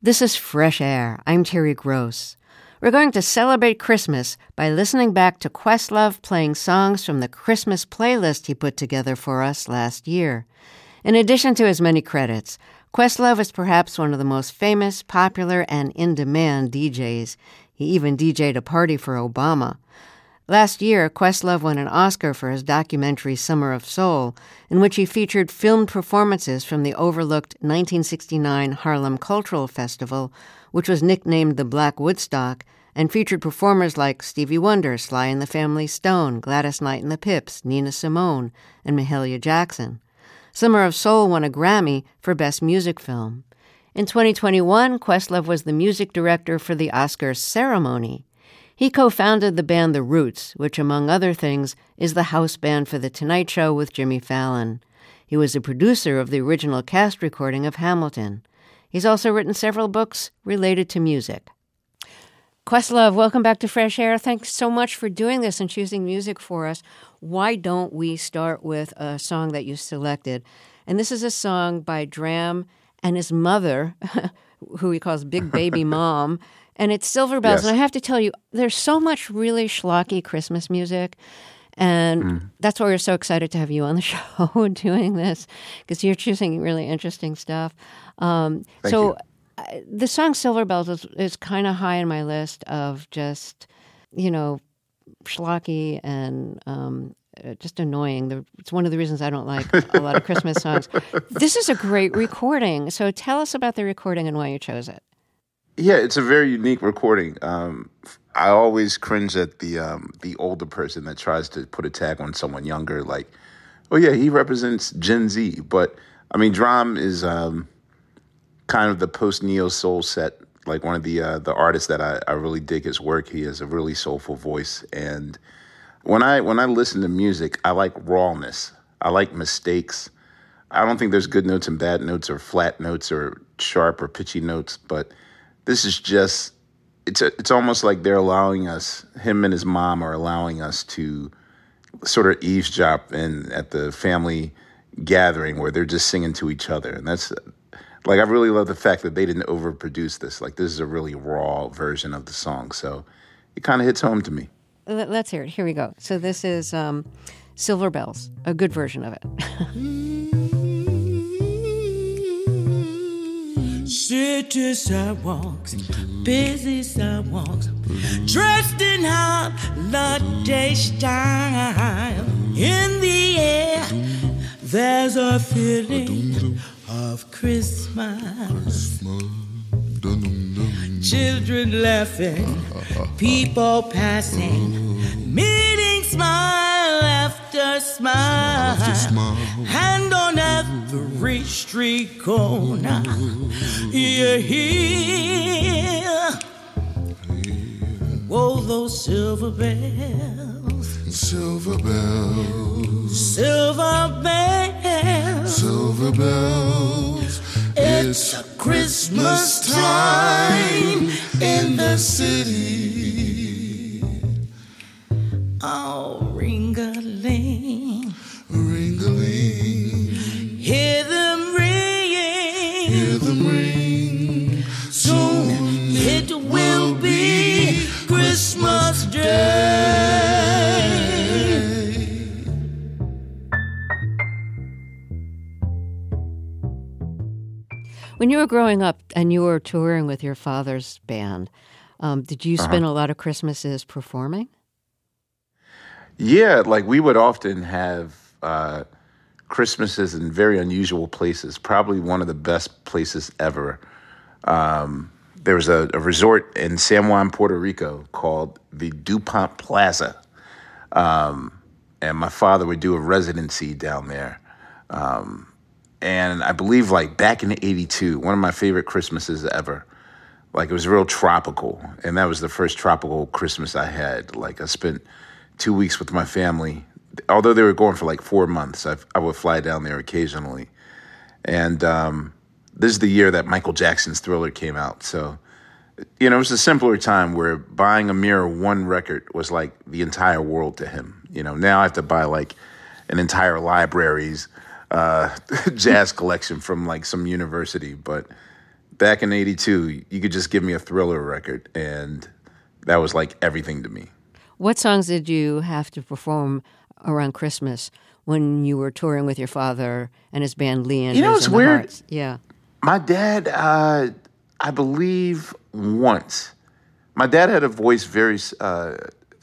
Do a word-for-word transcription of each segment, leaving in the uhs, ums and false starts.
This is Fresh Air. I'm Terry Gross. We're going to celebrate Christmas by listening back to Questlove playing songs from the Christmas playlist he put together for us last year. In addition to his many credits, Questlove is perhaps one of the most famous, popular, and in-demand D Js. He even D J'd a party for Obama. Last year, Questlove won an Oscar for his documentary Summer of Soul, in which he featured filmed performances from the overlooked nineteen sixty-nine Harlem Cultural Festival, which was nicknamed the Black Woodstock, and featured performers like Stevie Wonder, Sly and the Family Stone, Gladys Knight and the Pips, Nina Simone, and Mahalia Jackson. Summer of Soul won a Grammy for Best Music Film. In twenty twenty-one, Questlove was the music director for the Oscars ceremony. He co-founded the band The Roots, which, among other things, is the house band for The Tonight Show with Jimmy Fallon. He was a producer of the original cast recording of Hamilton. He's also written several books related to music. Questlove, welcome back to Fresh Air. Thanks so much for doing this and choosing music for us. Why don't we start with a song that you selected? And this is a song by Dram and his mother, who he calls Big Baby Mom, and it's Silver Bells. Yes. And I have to tell you, there's so much really schlocky Christmas music, and mm. that's why we're so excited to have you on the show doing this, because you're choosing really interesting stuff. Um, Thank so you. I, the song Silver Bells is, is kind of high on my list of just, you know, schlocky and um, just annoying. The, it's one of the reasons I don't like a lot of Christmas songs. This is a great recording. So tell us about the recording and why you chose it. Yeah, it's a very unique recording. Um, I always cringe at the um, the older person that tries to put a tag on someone younger, like, oh yeah, he represents Gen Z. But I mean, Dram is um, kind of the post-neo soul set, like one of the uh, the artists that I, I really dig his work. He has a really soulful voice, and when I when I listen to music, I like rawness. I like mistakes. I don't think there's good notes and bad notes or flat notes or sharp or pitchy notes, but this is just, it's a, it's almost like they're allowing us, him and his mom are allowing us to sort of eavesdrop in at the family gathering where they're just singing to each other. And that's, like, I really love the fact that they didn't overproduce this. Like, this is a really raw version of the song. So it kind of hits home to me. Let's hear it. Here we go. So this is um, Silver Bells, a good version of it. City sidewalks, busy sidewalks, dressed in holiday style. In the air, there's a feeling of Christmas. Children laughing, people passing, meeting smile after smile, and on every street corner you hear, whoa, those silver bells, silver bells, silver bells, silver bells. It's a Christmas time in the city. Oh, ring-a-ling, ring-a-ling, hear them ringing, hear them ring. Soon it will be Christmas Day. When you were growing up and you were touring with your father's band, um, did you spend uh-huh. a lot of Christmases performing? Yeah, like we would often have uh, Christmases in very unusual places, probably one of the best places ever. Um, there was a, a resort in San Juan, Puerto Rico called the DuPont Plaza. Um, and my father would do a residency down there. Um, and I believe like back in eighty-two, one of my favorite Christmases ever, like it was real tropical. And that was the first tropical Christmas I had. Like I spent two weeks with my family. Although they were going for like four months, I, I would fly down there occasionally. And um, this is the year that Michael Jackson's Thriller came out. So, you know, it was a simpler time where buying a mere one record was like the entire world to him. You know, now I have to buy like an entire library's uh, jazz collection from like some university. But back in eighty-two, you could just give me a Thriller record, and that was like everything to me. What songs did you have to perform around Christmas when you were touring with your father and his band Leanders? You know, it's and the weird. Hearts? Yeah. My dad, uh, I believe once, my dad had a voice very uh,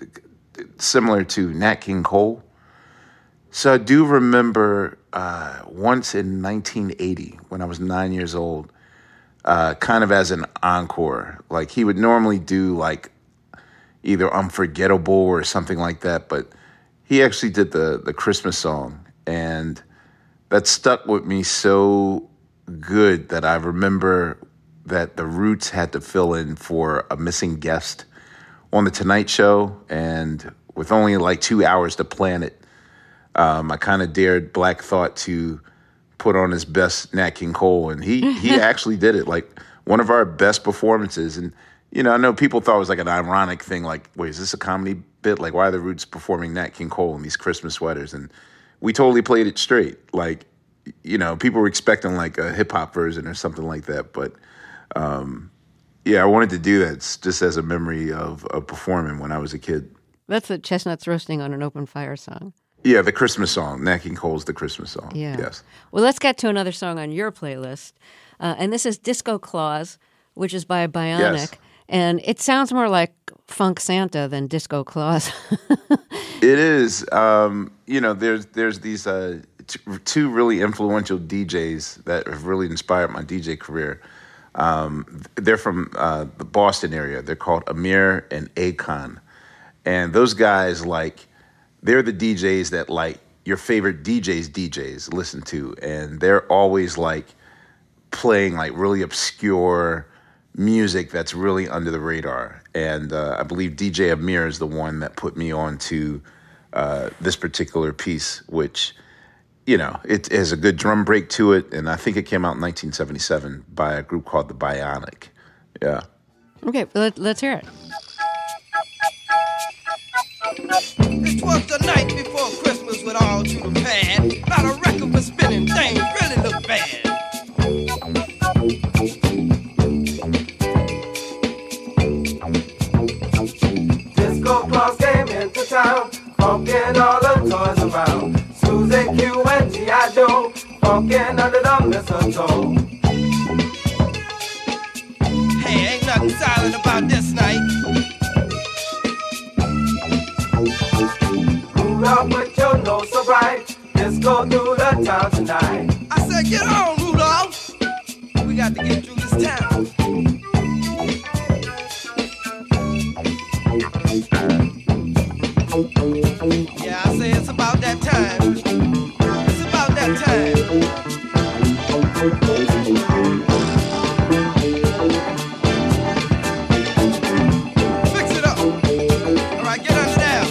similar to Nat King Cole. So I do remember uh, once in nineteen eighty, when I was nine years old, uh, kind of as an encore. Like, he would normally do like either Unforgettable or something like that, but he actually did the the Christmas song, and that stuck with me so good that I remember that the Roots had to fill in for a missing guest on the Tonight Show, and with only like two hours to plan it, um, I kind of dared Black Thought to put on his best Nat King Cole, and he he actually did it. Like, one of our best performances. And you know, I know people thought it was like an ironic thing, like, wait, is this a comedy bit? Like, why are the Roots performing Nat King Cole in these Christmas sweaters? And we totally played it straight. Like, you know, people were expecting like a hip hop version or something like that. But um, yeah, I wanted to do that just as a memory of, of performing when I was a kid. That's the Chestnuts Roasting on an Open Fire song. Yeah, the Christmas song. Nat King Cole's the Christmas song. Yeah. Yes. Well, let's get to another song on your playlist. Uh, and this is Disco Claus, which is by Bionic. Yes. And it sounds more like Funk Santa than Disco Claus. It is. Um, you know, there's there's these uh, t- two really influential D Js that have really inspired my D J career. Um, they're from uh, the Boston area. They're called Amir and Akon. And those guys, like, they're the D Js that, like, your favorite D Js D Js listen to. And they're always, like, playing, like, really obscure music that's really under the radar. And uh, I believe D J Amir is the one that put me on to uh, this particular piece, which, you know, it has a good drum break to it. And I think it came out in nineteen seventy-seven by a group called The Bionic. Yeah. Okay, let, let's hear it. It was the night before Christmas with all to the pad. Not a record was spinning, things really look bad. Disco Claus came into town, funkin' all the toys around. Susie Q and G I. Joe, funkin' under the mistletoe. Hey, ain't nothing silent about this night. Rudolph, put your nose so bright. Disco through the town tonight. I said, get on, Rudolph. We got to get through this town. Yeah, I say it's about that time. It's about that time. Fix it up. All right, get under there.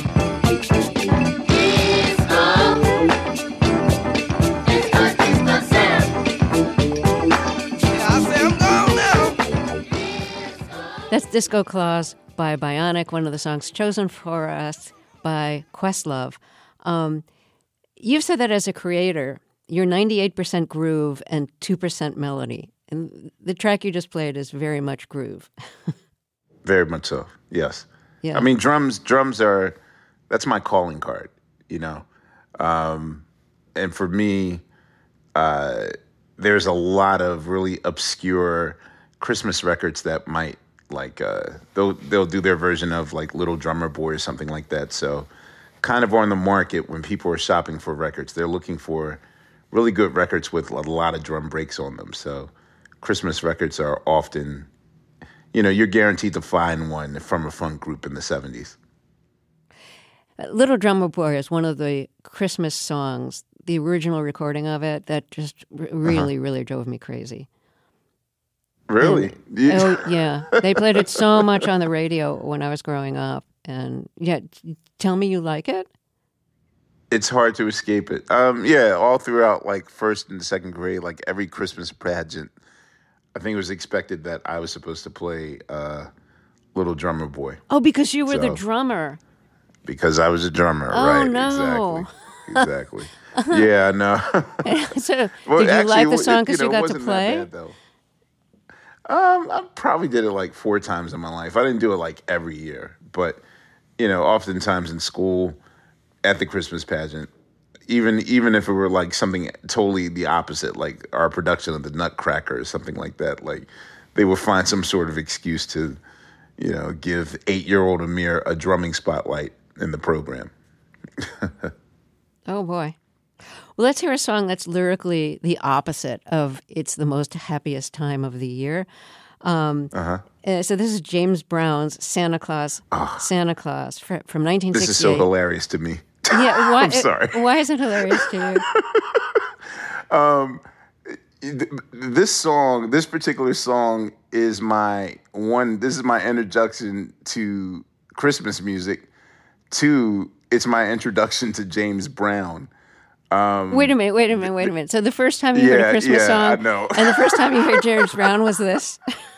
Yeah, I say I'm gone now. That's Disco Claus by Bionic, one of the songs chosen for us by Questlove. Um, you've said that as a creator, you're ninety-eight percent groove and two percent melody. And the track you just played is very much groove. Very much so, yes. Yeah. I mean, drums drums are, that's my calling card, you know. Um, and for me, uh, there's a lot of really obscure Christmas records that might, like, uh, they'll they'll do their version of, like, Little Drummer Boy or something like that. So kind of on the market when people are shopping for records, they're looking for really good records with a lot of drum breaks on them. So Christmas records are often, you know, you're guaranteed to find one from a funk group in the seventies. Little Drummer Boy is one of the Christmas songs, the original recording of it, that just r- really, uh-huh. really drove me crazy. Really? And, oh, yeah. They played it so much on the radio when I was growing up. And, yeah, tell me you like it? It's hard to escape it. Um, yeah, all throughout, like, first and second grade, like, every Christmas pageant, I think it was expected that I was supposed to play uh, Little Drummer Boy. Oh, because you were so, the drummer. Because I was a drummer, oh, right. No. Exactly. Exactly. Yeah, no. So, well, did you actually, like the song because you, know, you got to play? Bad, though. Um, I probably did it like four times in my life. I didn't do it like every year, but you know, oftentimes in school, at the Christmas pageant, even even if it were like something totally the opposite, like our production of the Nutcracker or something like that, like they would find some sort of excuse to, you know, give eight-year-old Amir a drumming spotlight in the program. Oh boy. Well, let's hear a song that's lyrically the opposite of "It's the Most Happiest Time of the Year." Um, uh-huh. uh, so this is James Brown's "Santa Claus, oh, Santa Claus" fr- from nineteen sixty-eight. This is so hilarious to me. Yeah, why, I'm sorry. Why is it hilarious to you? um, this song, this particular song, is my one. This is my introduction to Christmas music. Two, it's my introduction to James Brown. Um, wait a minute, wait a minute, wait a minute. So the first time you yeah, heard a Christmas yeah, song, I know. and the first time you heard James Brown was this?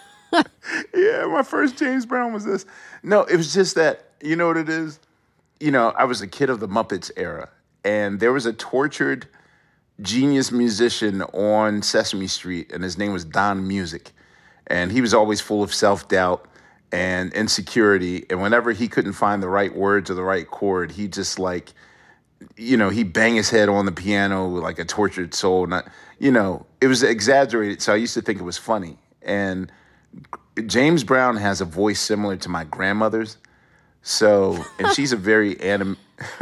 Yeah, my first James Brown was this. No, it was just that, you know what it is? You know, I was a kid of the Muppets era, and there was a tortured genius musician on Sesame Street, and his name was Don Music. And he was always full of self-doubt and insecurity, and whenever he couldn't find the right words or the right chord, he just like... you know, he banged his head on the piano like a tortured soul. Not, you know, it was exaggerated, so I used to think it was funny. And James Brown has a voice similar to my grandmother's. So, and she's a very anim,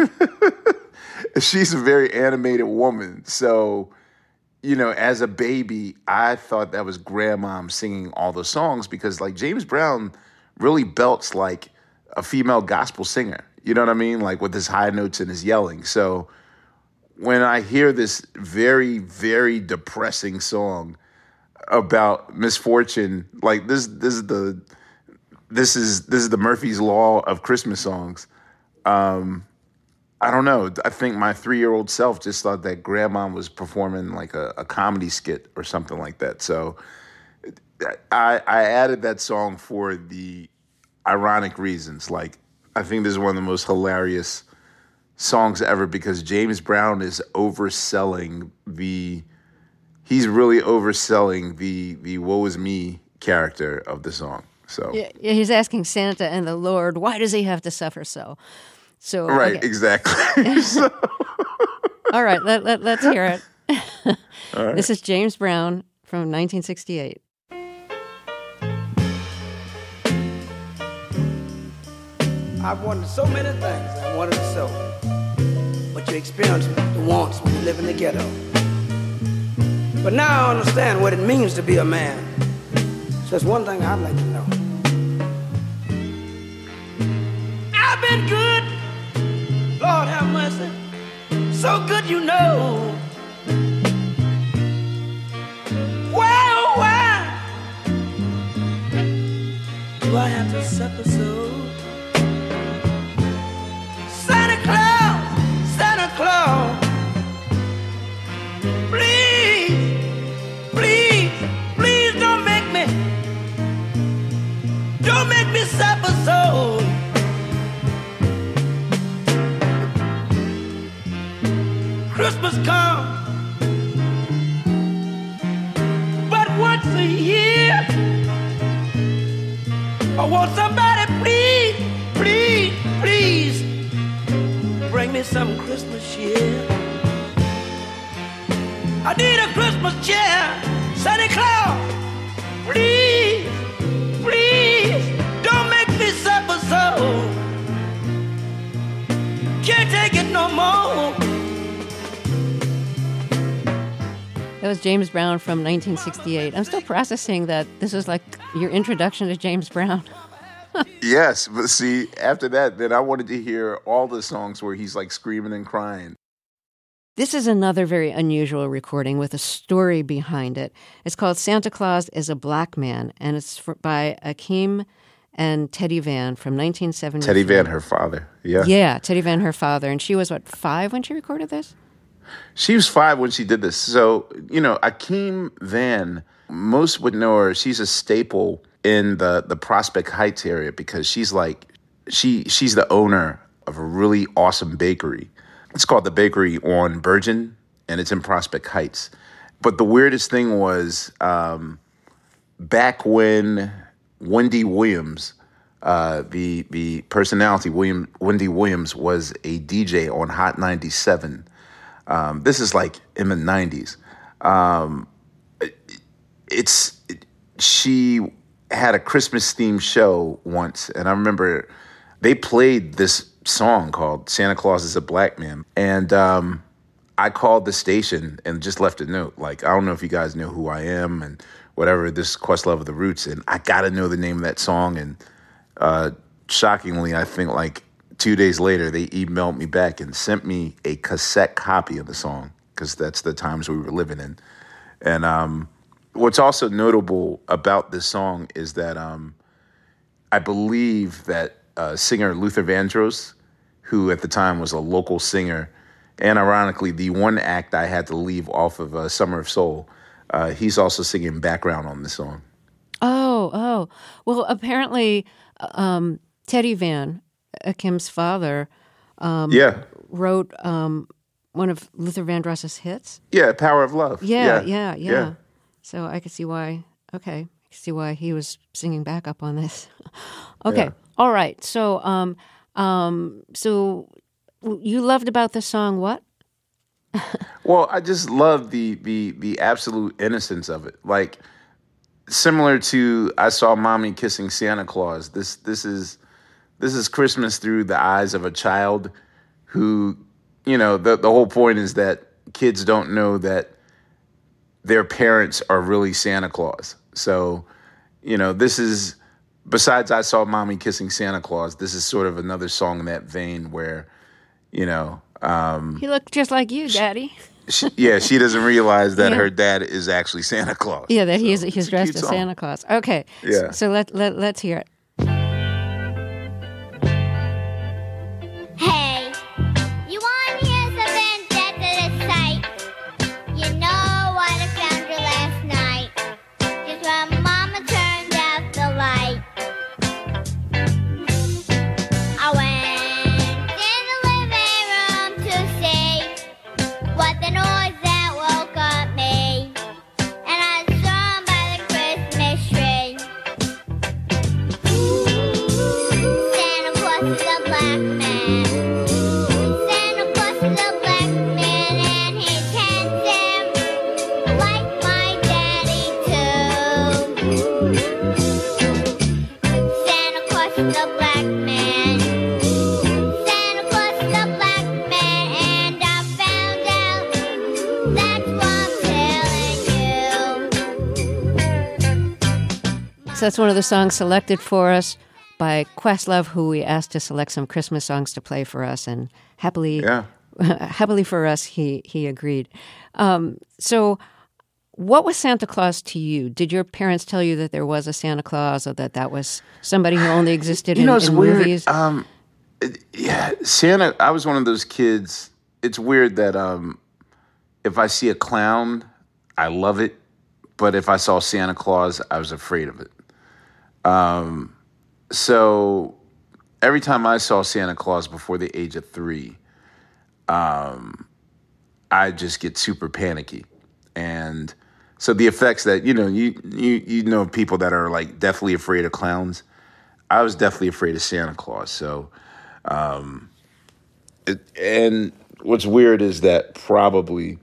she's a very animated woman. So, you know, as a baby, I thought that was grandmom singing all the songs because, like, James Brown really belts like a female gospel singer. You know what I mean? Like with his high notes and his yelling. So when I hear this very, very depressing song about misfortune, like this, this is the, this is this is the Murphy's Law of Christmas songs. Um, I don't know. I think my three-year-old self just thought that grandma was performing like a, a comedy skit or something like that. So I, I added that song for the ironic reasons. Like, I think this is one of the most hilarious songs ever because James Brown is overselling the, he's really overselling the the woe is me character of the song. So yeah, he's asking Santa and the Lord, why does he have to suffer so? So right, okay. Exactly. So. All right, let, let, let's hear it. All right. This is James Brown from nineteen sixty-eight. I've wanted so many things I wanted to sow, but you experience the wants when you live in the ghetto. But now I understand what it means to be a man. So there's one thing I'd like to know. I've been good, Lord have mercy, so good you know. Why, oh why do I have to suffer so? Santa Claus, Santa Claus, please, please, please don't make me, don't make me suffer so. Christmas comes, but once a year. I want somebody, please, please, please, bring me some Christmas cheer. I need a Christmas cheer, Santa Claus. Please, please, don't make me suffer so. Can't take it no more. That was James Brown from nineteen sixty-eight. I'm still processing that this is like your introduction to James Brown. Yes, but see, after that, then I wanted to hear all the songs where he's like screaming and crying. This is another very unusual recording with a story behind it. It's called Santa Claus is a Black Man, and it's for, by Akeem and Teddy Van from nineteen seventy. Teddy Van, her father. Yeah. Yeah, Teddy Van, her father. And she was, what, five when she recorded this? She was five when she did this. So, you know, Akeem Van, most would know her. She's a staple in the, the Prospect Heights area because she's like, she she's the owner of a really awesome bakery. It's called The Bakery on Bergen, and it's in Prospect Heights. But the weirdest thing was, um, back when Wendy Williams, uh, the the personality William Wendy Williams, was a D J on Hot ninety-seven. Um, this is like in the nineties. Um, it, it's it, she had a Christmas themed show once, and I remember they played this song called "Santa Claus is a Black Man," and um, I called the station and just left a note. Like, I don't know if you guys know who I am and whatever, this Questlove of the Roots, and I got to know the name of that song. And uh, shockingly, I think like two days later, they emailed me back and sent me a cassette copy of the song, because that's the times we were living in. And um, what's also notable about this song is that um, I believe that uh, singer Luther Vandross, who at the time was a local singer, and ironically, the one act I had to leave off of uh, Summer of Soul, uh, he's also singing background on the song. Oh, oh. Well, apparently, um, Teddy Van, Kim's father, um, yeah. wrote um, one of Luther Vandross's hits. Yeah, Power of Love. Yeah, yeah, yeah, yeah. yeah. So I could see why, okay, I could see why he was singing backup on this. Okay, Yeah. All right. So, um, um, so you loved about the song what? Well, I just love the the the absolute innocence of it. Like, similar to I Saw Mommy Kissing Santa Claus. This this is this is Christmas through the eyes of a child who, you know, the the whole point is that kids don't know that their parents are really Santa Claus. So, you know, this is, besides I Saw Mommy Kissing Santa Claus, this is sort of another song in that vein where, you know, um, He looked just like you, Daddy. she, yeah, she doesn't realize that Yeah. her dad is actually Santa Claus. Yeah, that he's So he's it's a dressed cute as song. Santa Claus. Okay. Yeah. So let let let's hear it. Hey, you want to hear something ridiculous sight? You know what I found you last night, just when Mama turned out the light. I went in the living room to see what the noise that woke up me, and I saw him by the Christmas tree. Santa Claus is a black man. Santa Claus is a black man, and he tends him like my daddy too. Santa Claus is a black man. Santa Claus is a black man, and I found out. That's why I'm telling you. So that's one of the songs selected for us by Questlove, who we asked to select some Christmas songs to play for us, and happily, Yeah. happily for us, he he agreed. Um, so, what was Santa Claus to you? Did your parents tell you that there was a Santa Claus, or that that was somebody who only existed You in, know, it's in weird. movies? Um, it- yeah, Santa. I was one of those kids. It's weird that um, if I see a clown, I love it, but if I saw Santa Claus, I was afraid of it. Um, so every time I saw Santa Claus before the age of three, um, I just get super panicky, and so the effects that you know, you you you know, people that are like deathly afraid of clowns. I was definitely afraid of Santa Claus. So, um, it, and what's weird is that probably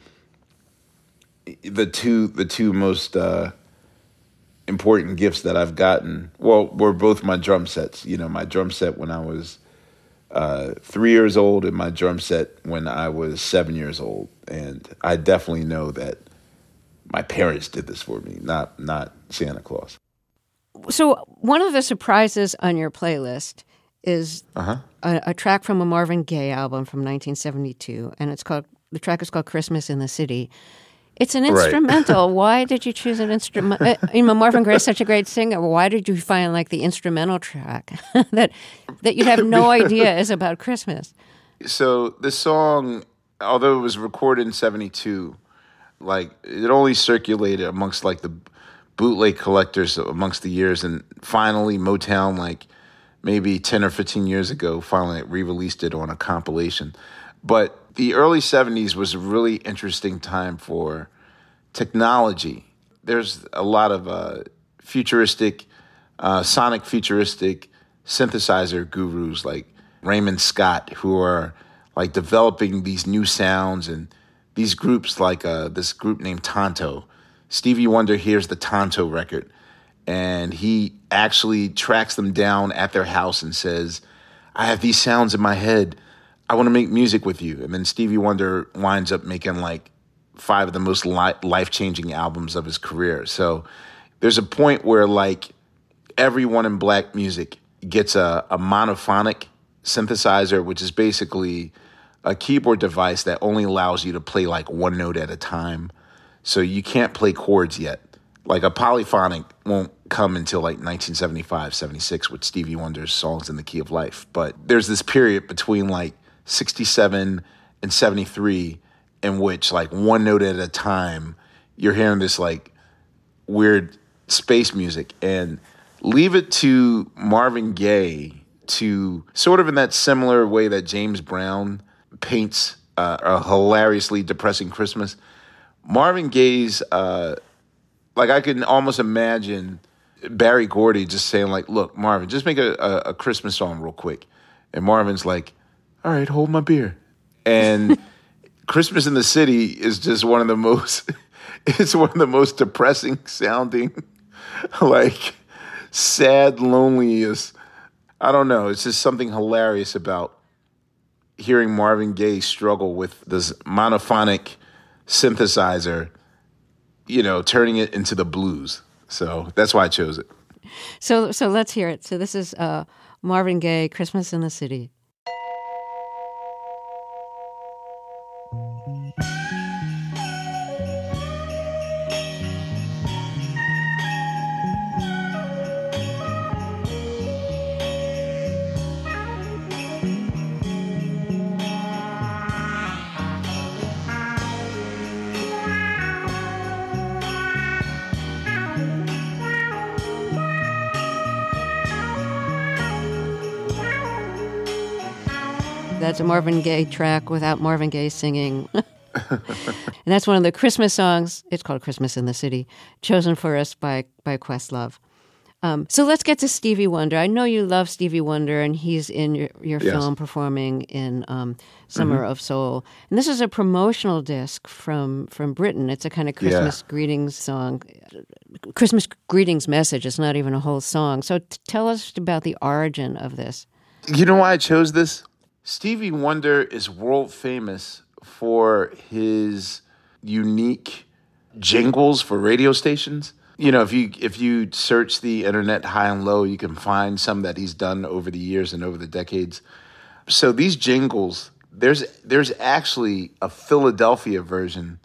the two the two most uh, important gifts that I've gotten, well, were both my drum sets. You know, my drum set when I was uh, three years old, and my drum set when I was seven years old. And I definitely know that my parents did this for me, not not Santa Claus. So one of the surprises on your playlist is Uh-huh. a, a track from a Marvin Gaye album from nineteen seventy-two, and it's called the track is called "Christmas in the City." It's an Right. instrumental. Why did you choose an instrument? uh, You know, Marvin Gaye is such a great singer. Why did you find like the instrumental track that that you have no idea is about Christmas? So this song, although it was recorded in seventy-two, like it only circulated amongst like the bootleg collectors amongst the years, and finally Motown, like maybe ten or fifteen years ago, finally re-released it on a compilation. But the early seventies was a really interesting time for technology. There's a lot of uh, futuristic, uh, sonic futuristic synthesizer gurus like Raymond Scott, who are like developing these new sounds, and these groups like uh, this group named Tonto. Stevie Wonder hears the Tonto record, and he actually tracks them down at their house and says, I have these sounds in my head. I want to make music with you. And then Stevie Wonder winds up making like five of the most li- life-changing albums of his career. So there's a point where like everyone in black music gets a, a monophonic synthesizer, which is basically a keyboard device that only allows you to play like one note at a time. So you can't play chords yet. Like a polyphonic won't come until like nineteen seventy-five, seventy-six with Stevie Wonder's Songs in the Key of Life. But there's this period between like sixty-seven and seventy-three in which like one note at a time, you're hearing this like weird space music. And leave it to Marvin Gaye to sort of in that similar way that James Brown paints uh, a hilariously depressing Christmas. Marvin Gaye's, uh, like I can almost imagine Barry Gordy just saying like, look, Marvin, just make a, a, a Christmas song real quick. And Marvin's like, all right, hold my beer. And Christmas in the City is just one of the most, it's one of the most depressing sounding, like sad, loneliest. I don't know. It's just something hilarious about hearing Marvin Gaye struggle with this monophonic synthesizer, you know, turning it into the blues. So that's why I chose it. So so let's hear it. So this is uh, Marvin Gaye, Christmas in the City. That's a Marvin Gaye track without Marvin Gaye singing. And that's one of the Christmas songs. It's called Christmas in the City, chosen for us by, by Questlove. Um, so let's get to Stevie Wonder. I know you love Stevie Wonder, and he's in your, your Yes. film performing in um, Summer Mm-hmm. of Soul. And this is a promotional disc from, from Britain. It's a kind of Christmas Yeah. greetings song. Christmas greetings message. It's not even a whole song. So t- tell us about the origin of this. You know why I chose this? Stevie Wonder is world famous for his unique jingles for radio stations. You know, if you if you search the internet high and low, you can find some that he's done over the years and over the decades. So these jingles, there's there's actually a Philadelphia version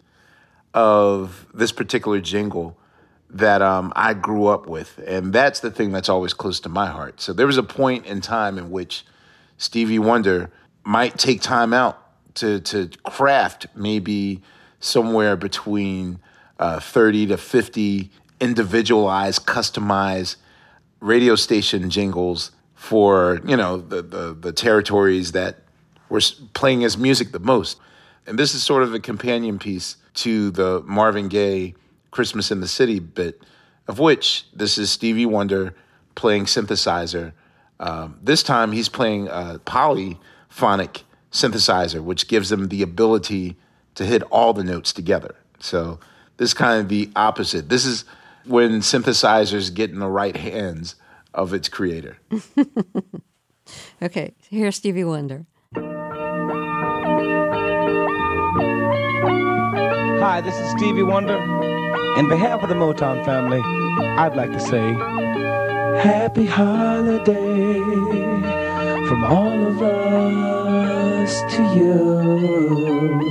of this particular jingle that um, I grew up with, and that's the thing that's always close to my heart. So there was a point in time in which Stevie Wonder might take time out to to craft maybe somewhere between uh, thirty to fifty individualized, customized radio station jingles for, you know, the, the, the territories that were playing his music the most. And this is sort of a companion piece to the Marvin Gaye Christmas in the City bit, of which this is Stevie Wonder playing synthesizer. Um, this time he's playing a polyphonic synthesizer, which gives him the ability to hit all the notes together. So this is kind of the opposite. This is when synthesizers get in the right hands of its creator. Okay, here's Stevie Wonder. Hi, this is Stevie Wonder. In behalf of the Motown family, I'd like to say Happy Holiday from all of us to you.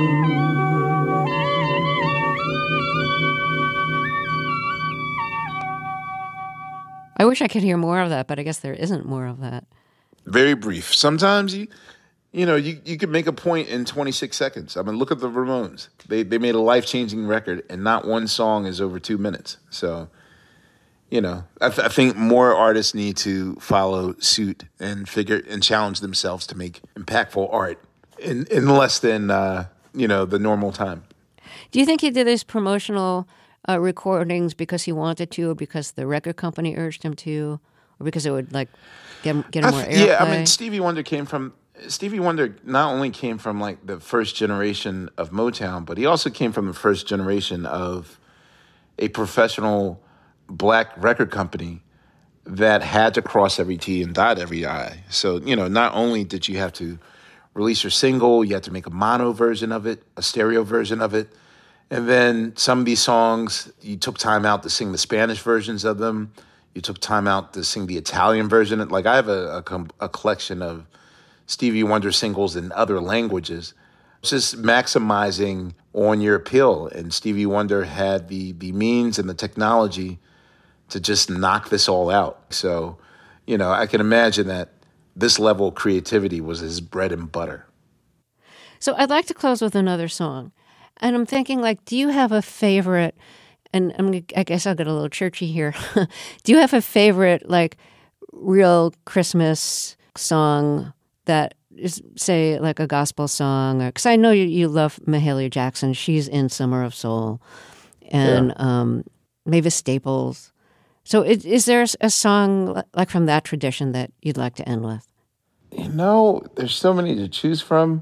I wish I could hear more of that, but I guess there isn't more of that. Very brief. Sometimes you, you know, you, you could make a point in twenty-six seconds. I mean, look at the Ramones. They they made a life-changing record, and not one song is over two minutes. So, you know, I, th- I think more artists need to follow suit and figure and challenge themselves to make impactful art in, in less than, uh, you know, the normal time. Do you think he did this promotional uh, recordings because he wanted to, or because the record company urged him to, or because it would like get him, get him more I airplay? th- yeah, I mean, Stevie Wonder came from Stevie Wonder not only came from like the first generation of Motown, but he also came from the first generation of a professional black record company that had to cross every T and dot every I. So, you know, not only did you have to release your single, you had to make a mono version of it, a stereo version of it. And then some of these songs, you took time out to sing the Spanish versions of them. You took time out to sing the Italian version. Like I have a, a, a collection of Stevie Wonder singles in other languages. It's just maximizing on your appeal. And Stevie Wonder had the the means and the technology to just knock this all out. So, you know, I can imagine that this level of creativity was his bread and butter. So I'd like to close with another song. And I'm thinking, like, do you have a favorite, and I'm, I guess I'll get a little churchy here. Do you have a favorite, like, real Christmas song that is, say, like a gospel song? Because I know you, you love Mahalia Jackson. She's in Summer of Soul. And yeah. um, Mavis Staples. So is, is there a song like from that tradition that you'd like to end with? You know, there's so many to choose from.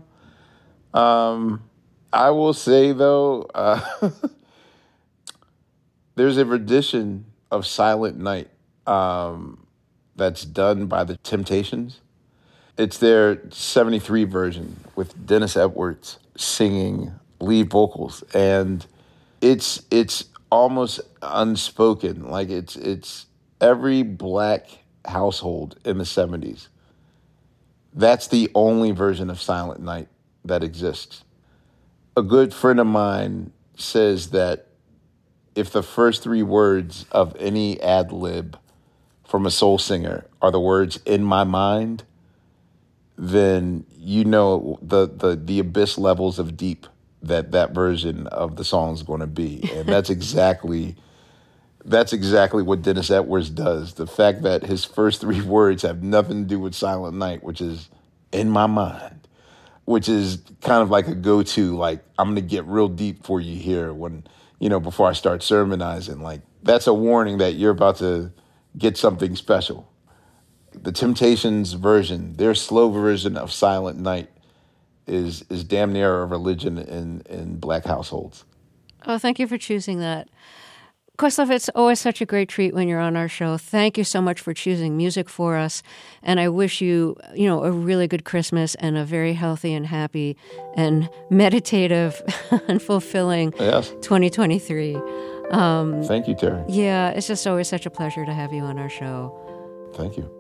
Um, I will say, though, uh, there's a rendition of Silent Night um, that's done by the Temptations. It's their seventy-three version with Dennis Edwards singing lead vocals. And it's it's almost unspoken. Like it's it's every black household in the seventies. That's the only version of Silent Night that exists. A good friend of mine says that if the first three words of any ad lib from a soul singer are the words "in my mind," then you know the the the abyss levels of deep that that version of the song is going to be. And that's exactly that's exactly what Dennis Edwards does. The fact that his first three words have nothing to do with Silent Night, which is "in my mind," which is kind of like a go-to, like, I'm going to get real deep for you here when, you know, before I start sermonizing. Like, that's a warning that you're about to get something special. The Temptations version, their slow version of Silent Night, is is damn near a religion in, in black households. Oh, thank you for choosing that. Questlove, it's always such a great treat when you're on our show. Thank you so much for choosing music for us. And I wish you, you know, a really good Christmas and a very healthy and happy and meditative and fulfilling yes. twenty twenty-three. Um, Thank you, Terry. Yeah, it's just always such a pleasure to have you on our show. Thank you.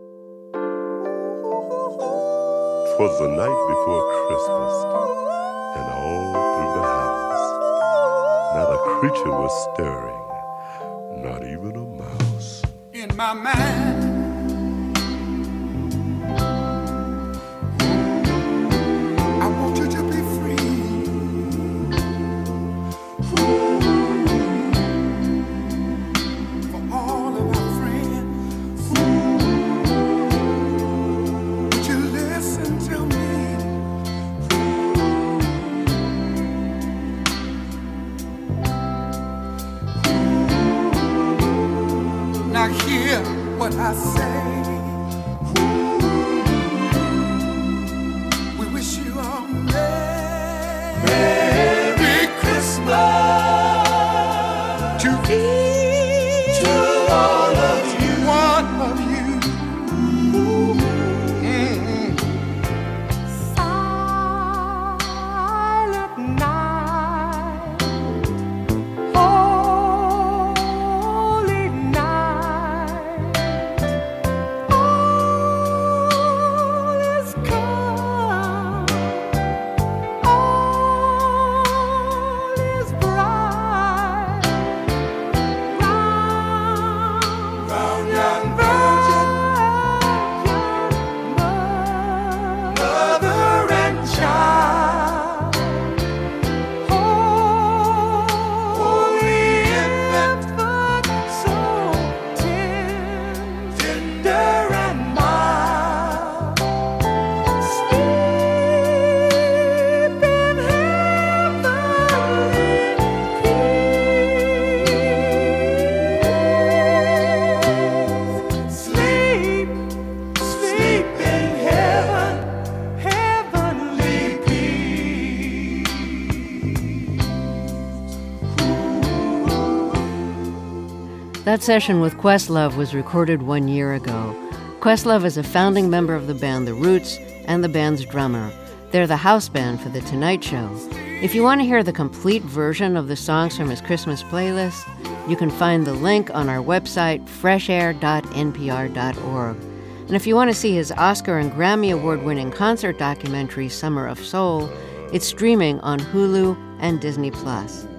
'Twas the night before Christmas, and all through the house, not a creature was stirring, not even a mouse. In my mind, I want you to be free. For all of our friends, would you listen to me? Now hear what I say. We wish you a Merry, Merry Christmas to each, to all of you, one of you. Mm-hmm. Silent night, holy night, oh, That session with Questlove was recorded one year ago. Questlove is a founding member of the band The Roots and the band's drummer. They're the house band for The Tonight Show. If you want to hear the complete version of the songs from his Christmas playlist, you can find the link on our website, fresh air dot n p r dot org. And if you want to see his Oscar and Grammy Award-winning concert documentary, Summer of Soul, it's streaming on Hulu and Disney Plus.